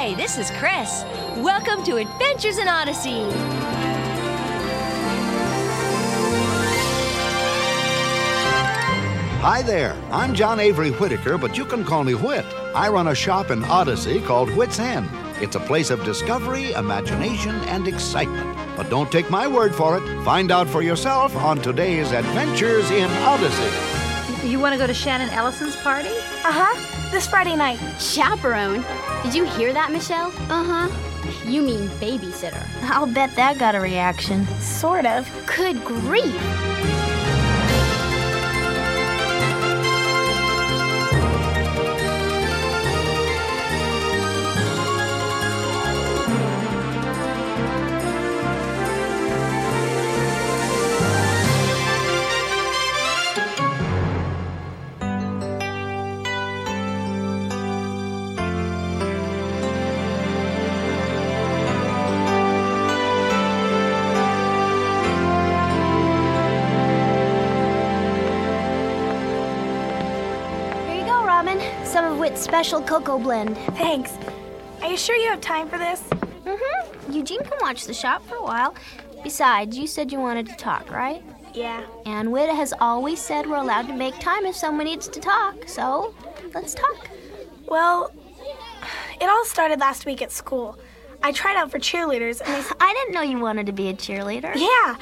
Hi, this is Chris. Welcome to Adventures in Odyssey. Hi there, I'm John Avery Whitaker, but you can call me Whit. I run a shop in Odyssey called Whit's End. It's a place of discovery, imagination, and excitement. But don't take my word for it. Find out for yourself on today's Adventures in Odyssey. You want to go to Shannon Ellison's party? Uh-huh, this Friday night. Chaperone? Did you hear that, Michelle? Uh-huh. You mean babysitter. I'll bet that got a reaction. Sort of. Good grief! Some of Whit's special cocoa blend. Thanks. Are you sure you have time for this? Mm-hmm. Eugene can watch the shop for a while. Besides, you said you wanted to talk, right? Yeah. And Whit has always said we're allowed to make time if someone needs to talk, so let's talk. Well, it all started last week at school. I tried out for cheerleaders and they... I didn't know you wanted to be a cheerleader. Yeah.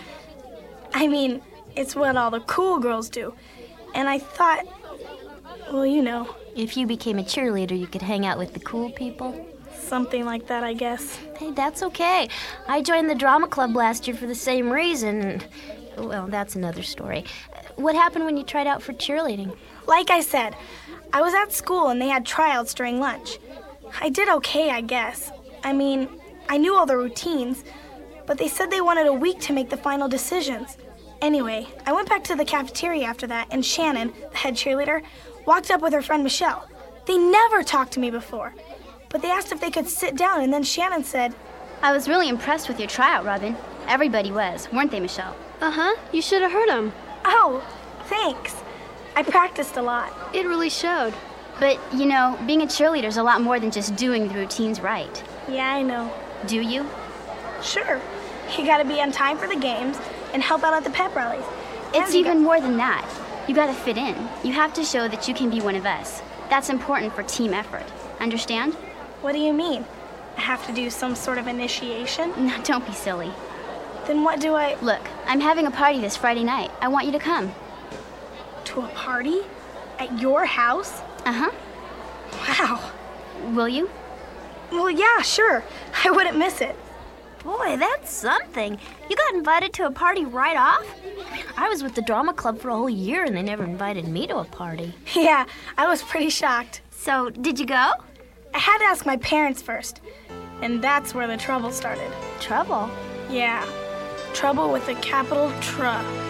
I mean, it's what all the cool girls do. And I thought, well, you know. If you became a cheerleader, you could hang out with the cool people? Something like that, I guess. Hey, that's okay. I joined the drama club last year for the same reason. Well, that's another story. What happened when you tried out for cheerleading? Like I said, I was at school and they had tryouts during lunch. I did okay, I guess. I mean, I knew all the routines, but they said they wanted a week to make the final decisions. Anyway, I went back to the cafeteria after that, and Shannon, the head cheerleader, walked up with her friend Michelle. They never talked to me before, but they asked if they could sit down, and then Shannon said, I was really impressed with your tryout, Robin. Everybody was, weren't they, Michelle? Uh-huh. You should have heard them. Oh, thanks. I practiced a lot. It really showed. But, you know, being a cheerleader is a lot more than just doing the routines right. Yeah, I know. Do you? Sure. You gotta be on time for the games and help out at the pep rallies. It's even more than that. You gotta fit in. You have to show that you can be one of us. That's important for team effort. Understand? What do you mean? I have to do some sort of initiation? No, don't be silly. Then what do I... Look, I'm having a party this Friday night. I want you to come. To a party? At your house? Uh-huh. Wow. Will you? Well, yeah, sure. I wouldn't miss it. Boy, that's something. You got invited to a party right off? I was with the drama club for a whole year and they never invited me to a party. Yeah, I was pretty shocked. So, did you go? I had to ask my parents first, and that's where the trouble started. Trouble? Yeah, trouble with a capital Tr.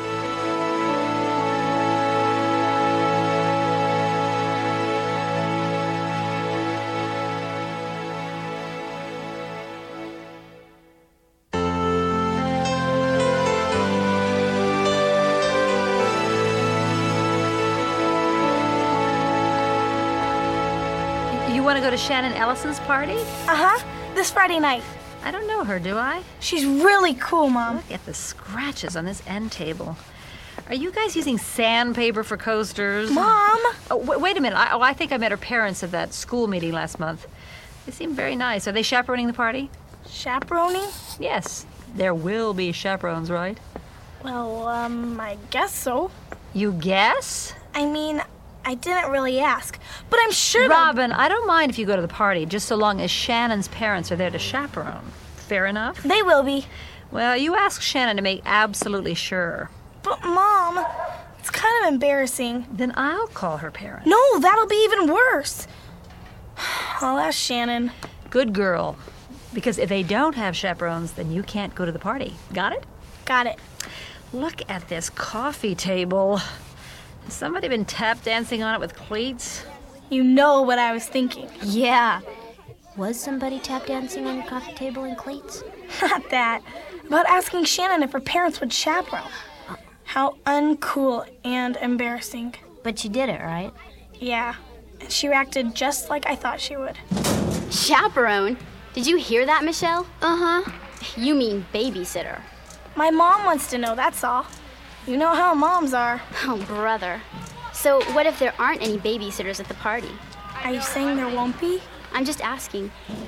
You want to go to Shannon Ellison's party? Uh-huh, this Friday night. I don't know her, do I? She's really cool, Mom. Look at the scratches on this end table. Are you guys using sandpaper for coasters? Mom! Oh, wait a minute. I think I met her parents at that school meeting last month. They seem very nice. Are they chaperoning the party? Chaperoning? Yes. There will be chaperones, right? Well, I guess so. You guess? I mean, I didn't really ask, but I'm sure Robin, I don't mind if you go to the party, just so long as Shannon's parents are there to chaperone. Fair enough? They will be. Well, you ask Shannon to make absolutely sure. But, Mom, it's kind of embarrassing. Then I'll call her parents. No, that'll be even worse. I'll ask Shannon. Good girl. Because if they don't have chaperones, then you can't go to the party. Got it? Got it. Look at this coffee table. Has somebody been tap dancing on it with cleats? You know what I was thinking. Yeah. Was somebody tap dancing on your coffee table in cleats? Not that. About asking Shannon if her parents would chaperone. How uncool and embarrassing. But you did it, right? Yeah. And she reacted just like I thought she would. Chaperone? Did you hear that, Michelle? Uh-huh. You mean babysitter. My mom wants to know, that's all. You know how moms are. Oh, brother. So what if there aren't any babysitters at the party? Are you saying there won't be? I'm just asking.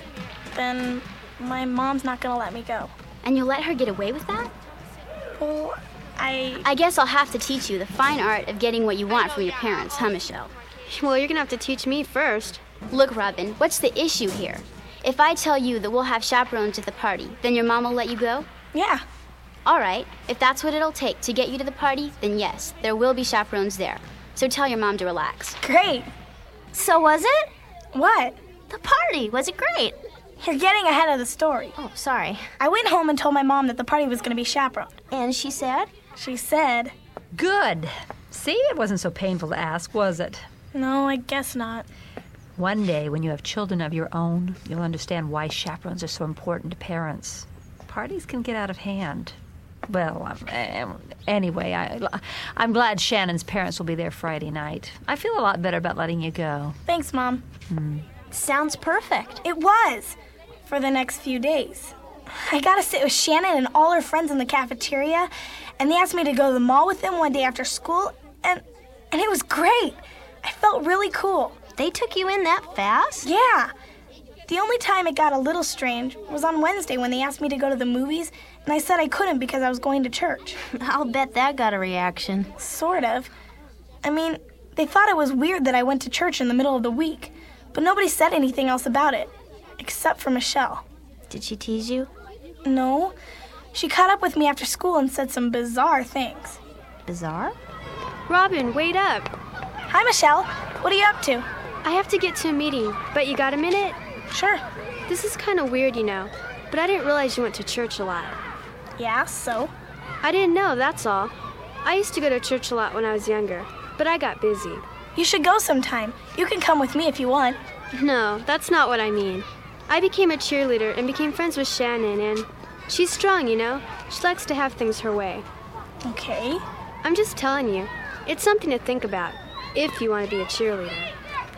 Then my mom's not gonna let me go. And you'll let her get away with that? Well, I guess I'll have to teach you the fine art of getting what you want from your parents, huh, Michelle? Well, you're gonna have to teach me first. Look, Robin, what's the issue here? If I tell you that we'll have chaperones at the party, then your mom will let you go? Yeah. All right, if that's what it'll take to get you to the party, then yes, there will be chaperones there. So tell your mom to relax. Great. So was it? What? The party. Was it great? You're getting ahead of the story. Oh, sorry. I went home and told my mom that the party was gonna be chaperoned. And she said? She said, Good. See, it wasn't so painful to ask, was it? no, I guess not. One day, when you have children of your own, you'll understand why chaperones are so important to parents. Parties can get out of hand. Well, anyway, I'm glad Shannon's parents will be there Friday night. I feel a lot better about letting you go. Thanks, Mom. Sounds perfect. It was. For the next few days. I got to sit with Shannon and all her friends in the cafeteria, and they asked me to go to the mall with them one day after school, and it was great. I felt really cool. They took you in that fast? Yeah. The only time it got a little strange was on Wednesday when they asked me to go to the movies, and I said I couldn't because I was going to church. I'll bet that got a reaction. Sort of. I mean, they thought it was weird that I went to church in the middle of the week, but nobody said anything else about it, except for Michelle. Did she tease you? No. She caught up with me after school and said some bizarre things. Bizarre? Robin, wait up. Hi, Michelle. What are you up to? I have to get to a meeting, but you got a minute? Sure. This is kind of weird, you know, but I didn't realize you went to church a lot. Yeah, so? I didn't know, that's all. I used to go to church a lot when I was younger, but I got busy. You should go sometime. You can come with me if you want. No, that's not what I mean. I became a cheerleader and became friends with Shannon, and she's strong, you know. She likes to have things her way. Okay. I'm just telling you, it's something to think about, if you want to be a cheerleader.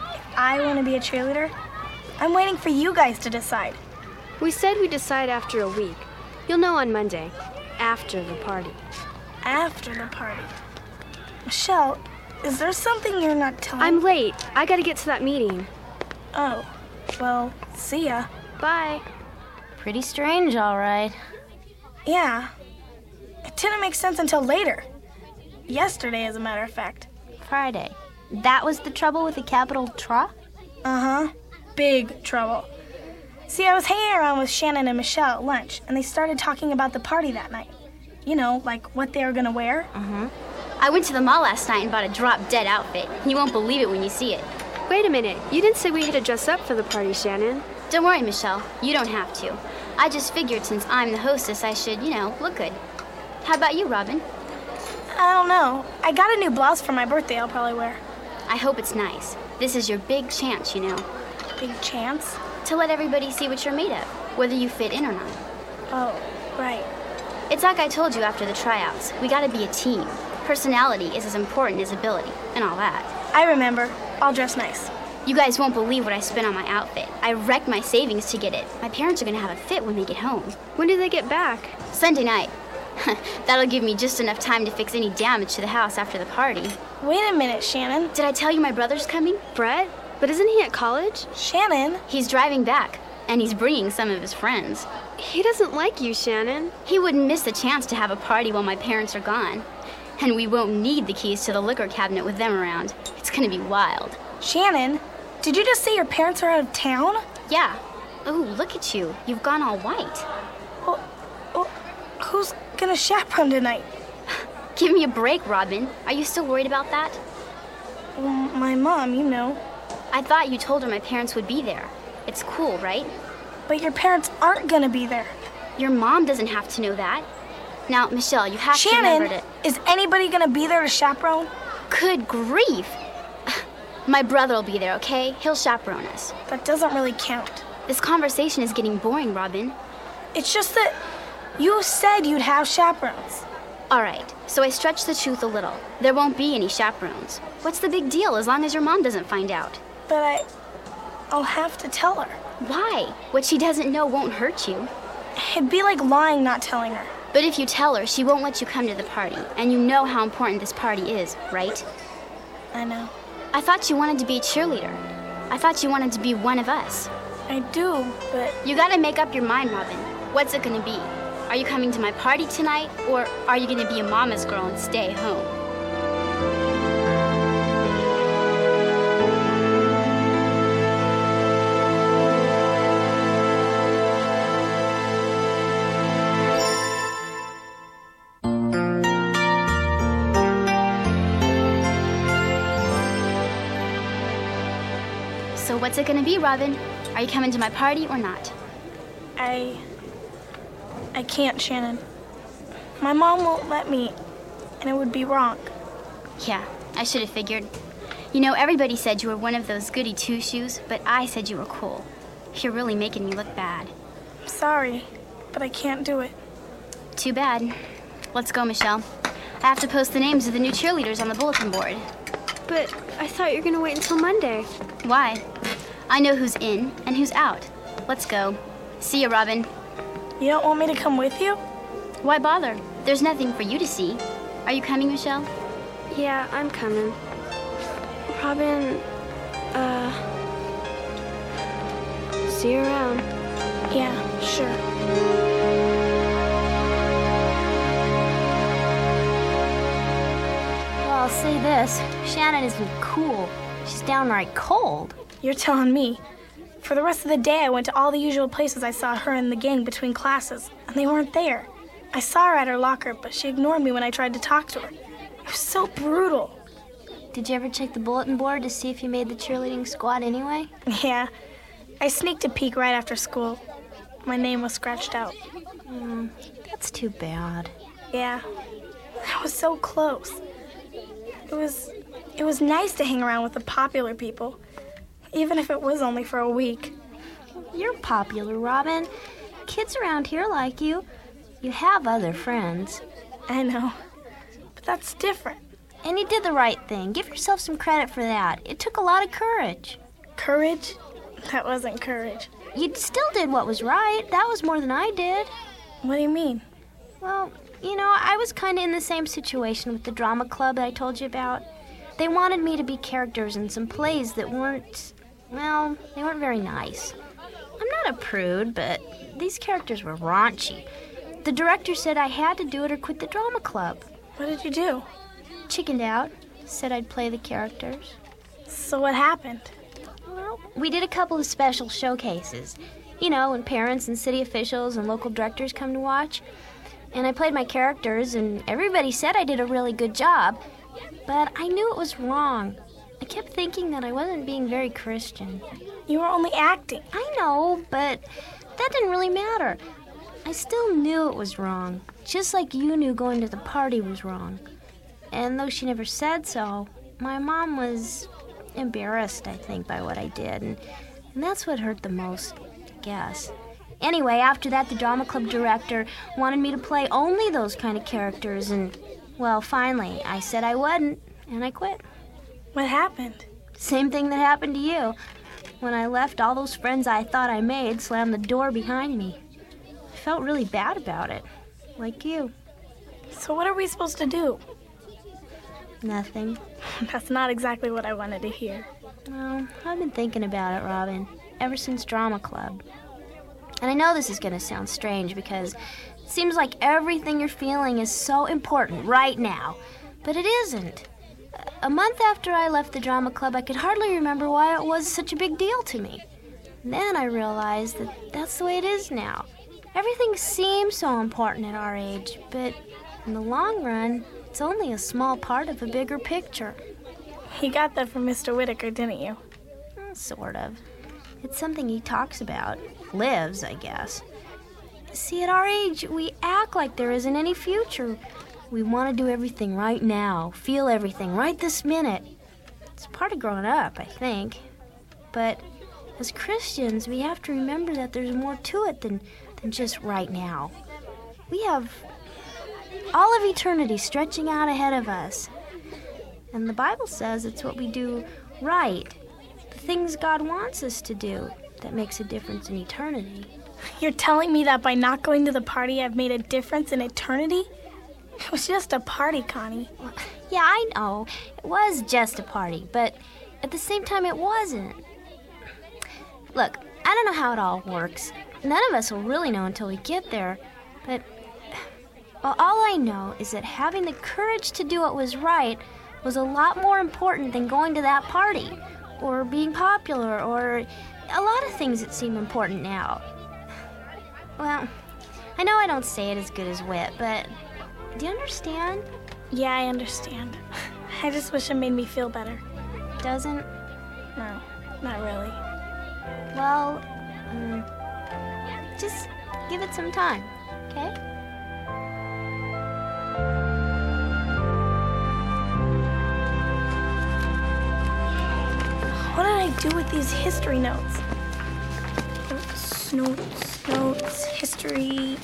I want to be a cheerleader? I'm waiting for you guys to decide. We said we'd decide after a week. You'll know on Monday, after the party. After the party. Michelle, is there something you're not telling I'm late. I gotta get to that meeting. Oh, well, see ya. Bye. Pretty strange, all right. Yeah. It didn't make sense until later. Yesterday, as a matter of fact. Friday. That was the trouble with the capital Tra? Uh-huh. Big trouble. See, I was hanging around with Shannon and Michelle at lunch, and they started talking about the party that night. You know, like what they were gonna wear. I went to the mall last night and bought a drop-dead outfit. You won't believe it when you see it. Wait a minute. You didn't say we had to dress up for the party, Shannon. Don't worry, Michelle. You don't have to. I just figured since I'm the hostess, I should, look good. How about you, Robin? I don't know. I got a new blouse for my birthday I'll probably wear. I hope it's nice. This is your big chance, Big chance? to let everybody see what you're made of, whether you fit in or not. Oh, right. It's like I told you after the tryouts. We gotta be a team. Personality is as important as ability, and all that. I remember. I'll dress nice. You guys won't believe what I spent on my outfit. I wrecked my savings to get it. My parents are gonna have a fit when they get home. When do they get back? Sunday night. That'll give me just enough time to fix any damage to the house after the party. Wait a minute, Shannon. Did I tell you my brother's coming? Brett? But isn't he at college? Shannon? He's driving back, and he's bringing some of his friends. He doesn't like you, Shannon. He wouldn't miss the chance to have a party while my parents are gone. And we won't need the keys to the liquor cabinet with them around. It's gonna be wild. Shannon, did you just say your parents are out of town? Yeah. Ooh, look at you. You've gone all white. Well, who's gonna chaperone tonight? Give me a break, Robin. Are you still worried about that? Well, my mom, you know. I thought you told her my parents would be there. It's cool, right? But your parents aren't gonna be there. Your mom doesn't have to know that. Now, Michelle, you have to remember Shannon, to... is anybody gonna be there to chaperone? Good grief! My brother'll be there, okay? He'll chaperone us. That doesn't really count. This conversation is getting boring, Robin. It's just that you said you'd have chaperones. All right, so I stretched the truth a little. There won't be any chaperones. What's the big deal as long as your mom doesn't find out? But I'll have to tell her. Why? What she doesn't know won't hurt you. It'd be like lying not telling her. But if you tell her, she won't let you come to the party. And you know how important this party is, right? I know. I thought you wanted to be a cheerleader. I thought you wanted to be one of us. I do, but... You gotta make up your mind, Robin. What's it gonna be? Are you coming to my party tonight, or are you gonna be a mama's girl and stay home? So what's it gonna be, Robin? Are you coming to my party or not? I can't, Shannon. My mom won't let me, and it would be wrong. Yeah, I should have figured. You know, everybody said you were one of those goody two-shoes, but I said you were cool. You're really making me look bad. I'm sorry, but I can't do it. Too bad. Let's go, Michelle. I have to post the names of the new cheerleaders on the bulletin board. But I thought you were gonna wait until Monday. Why? I know who's in and who's out. Let's go. See you, Robin. You don't want me to come with you? Why bother? There's nothing for you to see. Are you coming, Michelle? Yeah, I'm coming. Robin, see you around. Yeah, sure. Well, I'll say this. Shannon isn't cool. She's downright cold. You're telling me. For the rest of the day, I went to all the usual places I saw her and the gang between classes, and they weren't there. I saw her at her locker, but she ignored me when I tried to talk to her. It was so brutal. Did you ever check the bulletin board to see if you made the cheerleading squad anyway? Yeah. I sneaked a peek right after school. My name was scratched out. That's too bad. Yeah. I was so close. It was nice to hang around with the popular people, even if it was only for a week. You're popular, Robin. Kids around here like you. You have other friends. I know, but that's different. And you did the right thing. Give yourself some credit for that. It took a lot of courage. Courage? That wasn't courage. You still did what was right. That was more than I did. What do you mean? Well, you know, I was kind of in the same situation with the drama club that I told you about. They wanted me to be characters in some plays that weren't, well, they weren't very nice. I'm not a prude, but these characters were raunchy. The director said I had to do it or quit the drama club. What did you do? Chickened out. Said I'd play the characters. So what happened? Well, we did a couple of special showcases. You know, when parents and city officials and local directors come to watch. And I played my characters, and everybody said I did a really good job. But I knew it was wrong. I kept thinking that I wasn't being very Christian. You were only acting. I know, but that didn't really matter. I still knew it was wrong, just like you knew going to the party was wrong. And though she never said so, my mom was embarrassed, I think, by what I did. And that's what hurt the most, I guess. Anyway, after that, the drama club director wanted me to play only those kind of characters. And, well, finally, I said I wouldn't, and I quit. What happened? Same thing that happened to you. When I left, all those friends I thought I made slammed the door behind me. I felt really bad about it, like you. So what are we supposed to do? Nothing. That's not exactly what I wanted to hear. Well, I've been thinking about it, Robin, ever since drama club. And I know this is going to sound strange because it seems like everything you're feeling is so important right now. But it isn't. A month after I left the drama club, I could hardly remember why it was such a big deal to me. Then I realized that that's the way it is now. Everything seems so important at our age, but in the long run, it's only a small part of a bigger picture. You got that from Mr. Whitaker, didn't you? Sort of. It's something he talks about. Lives, I guess. See, at our age, we act like there isn't any future. We want to do everything right now, feel everything right this minute. It's part of growing up, I think. But as Christians, we have to remember that there's more to it than just right now. We have all of eternity stretching out ahead of us. And the Bible says it's what we do right, the things God wants us to do that makes a difference in eternity. You're telling me that by not going to the party, I've made a difference in eternity? It was just a party, Connie. Yeah, I know. It was just a party, but at the same time, it wasn't. Look, I don't know how it all works. None of us will really know until we get there, but well, all I know is that having the courage to do what was right was a lot more important than going to that party, or being popular, or a lot of things that seem important now. Well, I know I don't say it as good as Whit, but do you understand? Yeah, I understand. I just wish it made me feel better. Doesn't? No, not really. Well, just give it some time, okay? What did I do with these history notes? Notes, history.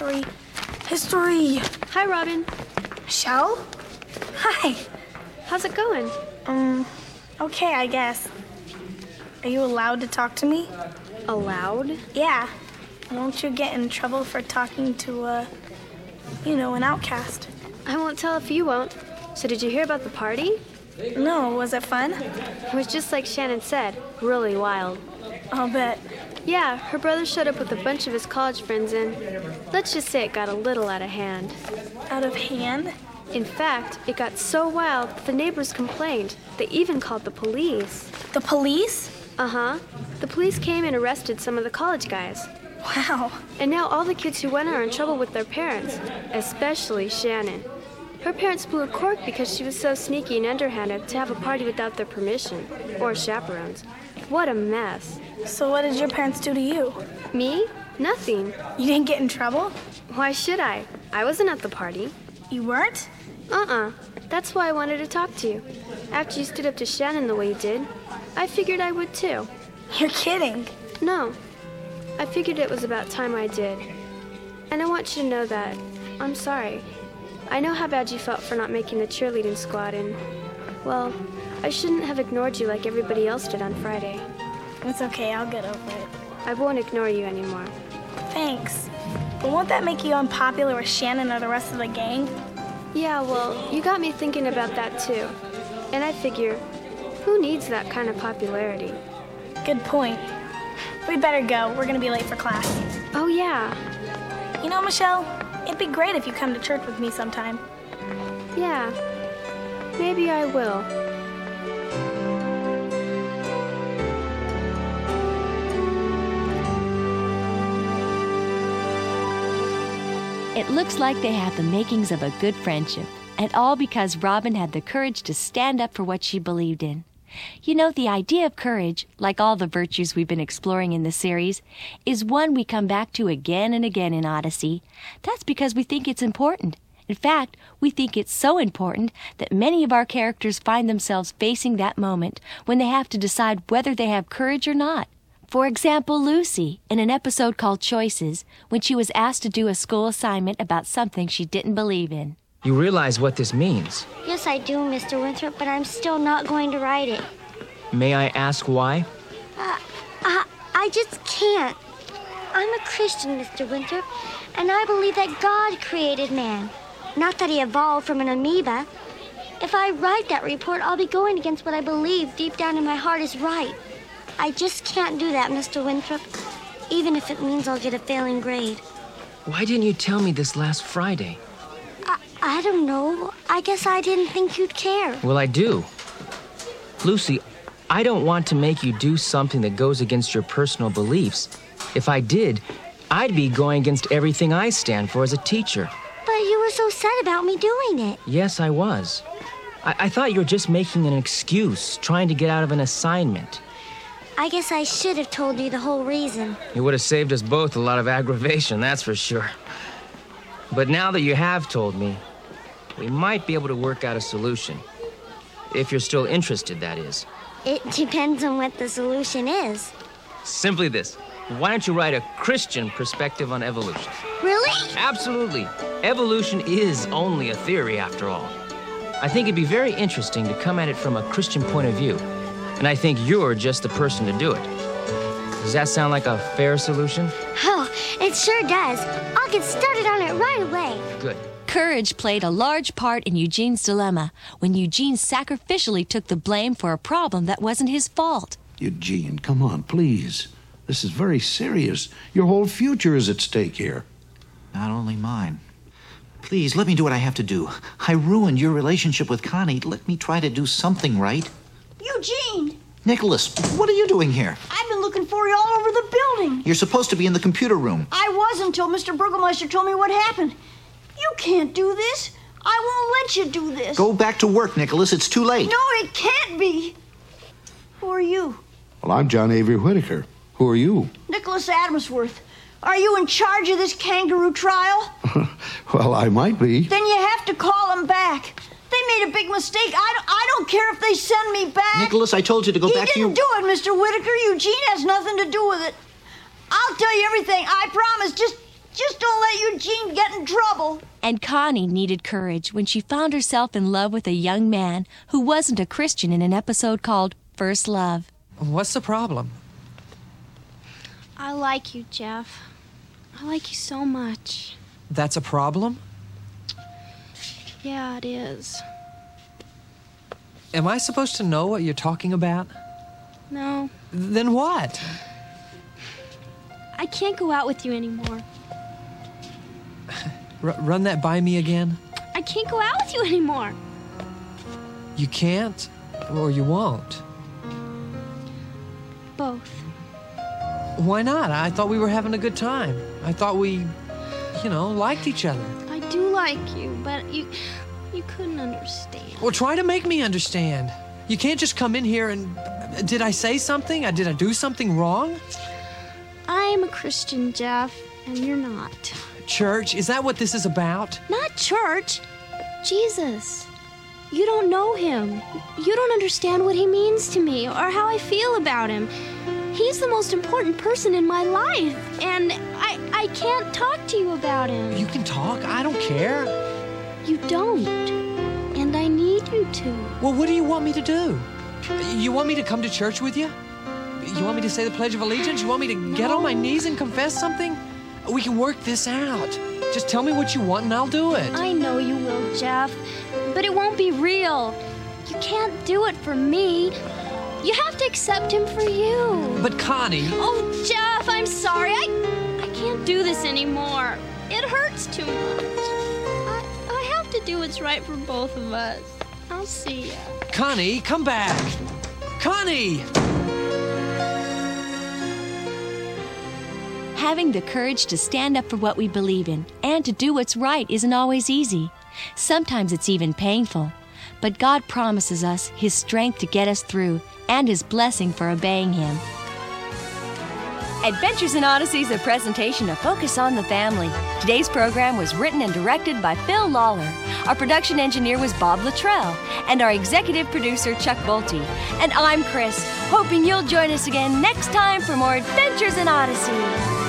Hi, Robin. Michelle? Hi. How's it going? Okay, I guess. Are you allowed to talk to me? Allowed? Yeah. Won't you get in trouble for talking to, an outcast? I won't tell if you won't. So did you hear about the party? No, was it fun? It was just like Shannon said, really wild. I'll bet. Yeah, her brother showed up with a bunch of his college friends and let's just say it got a little out of hand. Out of hand? In fact, it got so wild that the neighbors complained. They even called the police. The police? Uh-huh. The police came and arrested some of the college guys. Wow. And now all the kids who went are in trouble with their parents, especially Shannon. Her parents blew a cork because she was so sneaky and underhanded to have a party without their permission, or chaperones. What a mess. So what did your parents do to you? Me? Nothing. You didn't get in trouble? Why should I? I wasn't at the party. You weren't? That's why I wanted to talk to you. After you stood up to Shannon the way you did, I figured I would too. You're kidding. No. I figured it was about time I did. And I want you to know that I'm sorry. I know how bad you felt for not making the cheerleading squad, and, well, I shouldn't have ignored you like everybody else did on Friday. It's okay, I'll get over it. I won't ignore you anymore. Thanks. But won't that make you unpopular with Shannon or the rest of the gang? Yeah, well, you got me thinking about that too. And I figure, who needs that kind of popularity? Good point. We'd better go. We're gonna be late for class. Oh, yeah. You know, Michelle, it'd be great if you come to church with me sometime. Yeah. Maybe I will. It looks like they have the makings of a good friendship, and all because Robin had the courage to stand up for what she believed in. You know, the idea of courage, like all the virtues we've been exploring in the series, is one we come back to again and again in Odyssey. That's because we think it's important. In fact, we think it's so important that many of our characters find themselves facing that moment when they have to decide whether they have courage or not. For example, Lucy, in an episode called Choices, when she was asked to do a school assignment about something she didn't believe in. You realize what this means? Yes, I do, Mr. Winthrop, but I'm still not going to write it. May I ask why? I just can't. I'm a Christian, Mr. Winthrop, and I believe that God created man, not that he evolved from an amoeba. If I write that report, I'll be going against what I believe deep down in my heart is right. I just can't do that, Mr. Winthrop, even if it means I'll get a failing grade. Why didn't you tell me this last Friday? I don't know. I guess I didn't think you'd care. Well, I do. Lucy, I don't want to make you do something that goes against your personal beliefs. If I did, I'd be going against everything I stand for as a teacher. But you were so sad about me doing it. Yes, I was. I thought you were just making an excuse, trying to get out of an assignment. I guess I should have told you the whole reason. It would have saved us both a lot of aggravation, that's for sure. But now that you have told me, we might be able to work out a solution. If you're still interested, that is. It depends on what the solution is. Simply this. Why don't you write a Christian perspective on evolution? Really? Absolutely. Evolution is only a theory, after all. I think it'd be very interesting to come at it from a Christian point of view. and I think you're just the person to do it. Does that sound like a fair solution? Oh, it sure does. I'll get started on it right away. Good. Courage played a large part in Eugene's dilemma when Eugene sacrificially took the blame for a problem that wasn't his fault. Eugene, come on, please. This is very serious. Your whole future is at stake here. Not only mine. Please, let me do what I have to do. I ruined your relationship with Connie. Let me try to do something right. Eugene! Nicholas, what are you doing here? I've been looking for you all over the building. You're supposed to be in the computer room. I was until Mr. Burgomeister told me what happened. You can't do this. I won't let you do this. Go back to work, Nicholas. It's too late. No, it can't be. Who are you? Well, I'm John Avery Whittaker. Who are you? Nicholas Adamsworth. Are you in charge of this kangaroo trial? Well, I might be. Then you have to call them back. They made a big mistake. I don't care if they send me back. Nicholas, I told you to go back to your... He didn't do it, Mr. Whittaker. Eugene has nothing to do with it. I'll tell you everything. I promise. Just don't let Eugene get in trouble. And Connie needed courage when she found herself in love with a young man who wasn't a Christian in an episode called First Love. What's the problem? I like you, Jeff. I like you so much. That's a problem? Yeah, it is. Am I supposed to know what you're talking about? No. Then what? I can't go out with you anymore. Run that by me again? I can't go out with you anymore. You can't, or you won't? Both. Why not? I thought we were having a good time. I thought we, liked each other. I do like you, but you couldn't understand. Well, try to make me understand. You can't just come in here and... Did I say something? Did I do something wrong? I'm a Christian, Jeff, and you're not. Church? Is that what this is about? Not church. Jesus. You don't know him. You don't understand what he means to me or how I feel about him. He's the most important person in my life, and I can't talk to you about him. You can talk. I don't care. You don't, and I need you to. Well, what do you want me to do? You want me to come to church with you? You want me to say the Pledge of Allegiance? You want me to get on my knees and confess something? We can work this out. Just tell me what you want and I'll do it. I know you will, Jeff, but it won't be real. You can't do it for me. You have to accept him for you. But Connie... Oh, Jeff, I'm sorry. I can't do this anymore. It hurts too much. I have to do what's right for both of us. I'll see ya. Connie, come back. Connie! Having the courage to stand up for what we believe in and to do what's right isn't always easy. Sometimes it's even painful. But God promises us His strength to get us through and His blessing for obeying Him. Adventures in Odyssey is a presentation of Focus on the Family. Today's program was written and directed by Phil Lawler. Our production engineer was Bob Luttrell, and our executive producer, Chuck Bolte. And I'm Chris, hoping you'll join us again next time for more Adventures in Odyssey.